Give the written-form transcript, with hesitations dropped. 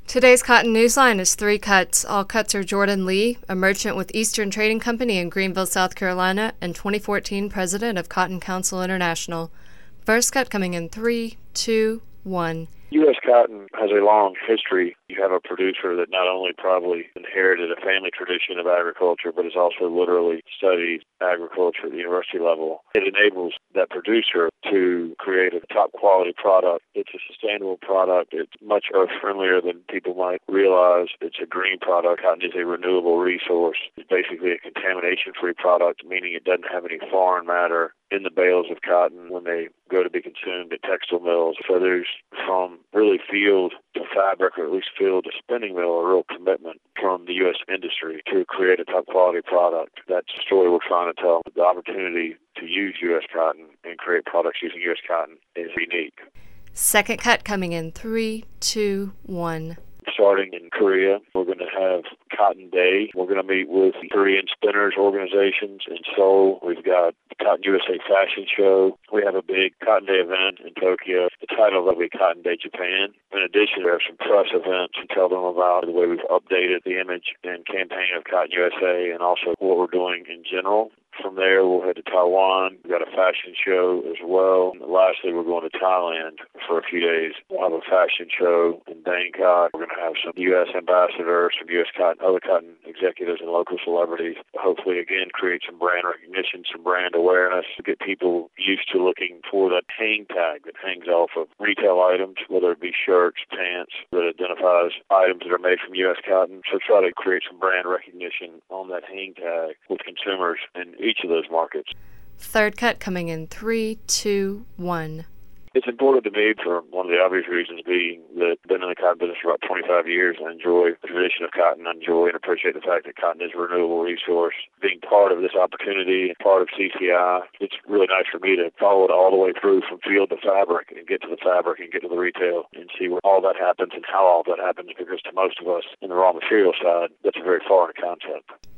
Today's Cotton Newsline is 3 cuts. All cuts are Jordan Lee, a merchant with Eastern Trading Company in Greenville, South Carolina, and 2014 president of Cotton Council International. First cut coming in 3, 2, 1. U.S. Cotton has a long history. You have a producer that not only probably inherited a family tradition of agriculture, but has also literally studied agriculture at the university level. It enables that producer to create a top quality product. It's a sustainable product. It's much earth friendlier than people might realize. It's a green product. Cotton is a renewable resource. It's basically a contamination free product, meaning it doesn't have any foreign matter in the bales of cotton when they go to be consumed at textile mills. So there's, from really field to fabric, or at least field to spinning mill, a real commitment from the U.S. industry to create a top quality product. That's the story we're trying to tell. The opportunity to use U.S. cotton and create products using U.S. cotton is unique. Second cut coming in 3, 2, 1. Starting in Korea, we're going to have Cotton Day. We're going to meet with Korean spinners organizations in Seoul. We've got the Cotton USA Fashion Show. We have a big Cotton Day event in Tokyo. The title will be Cotton Day Japan. In addition, we have some press events to tell them about the way we've updated the image and campaign of Cotton USA and also what we're doing in general. From there, we'll head to Taiwan. We've got a fashion show as well. And lastly, we're going to Thailand for a few days. We'll have a fashion show in Bangkok. We're going to have some U.S. ambassadors, some U.S. cotton, other cotton executives and local celebrities. Hopefully, again, create some brand recognition, some brand awareness, to get people used to looking for that hang tag that hangs off of retail items, whether it be shirts, pants, that identifies items that are made from U.S. cotton. So try to create some brand recognition on that hang tag with consumers and each of those markets. Third cut coming in 3, 2, 1. It's important to me for one of the obvious reasons being that I've been in the cotton business for about 25 years. I enjoy the tradition of cotton. I enjoy and appreciate the fact that cotton is a renewable resource. Being part of this opportunity and part of CCI, it's really nice for me to follow it all the way through from field to fabric and get to the fabric and get to the retail and see where all that happens and how all that happens, because to most of us in the raw material side, that's a very foreign concept.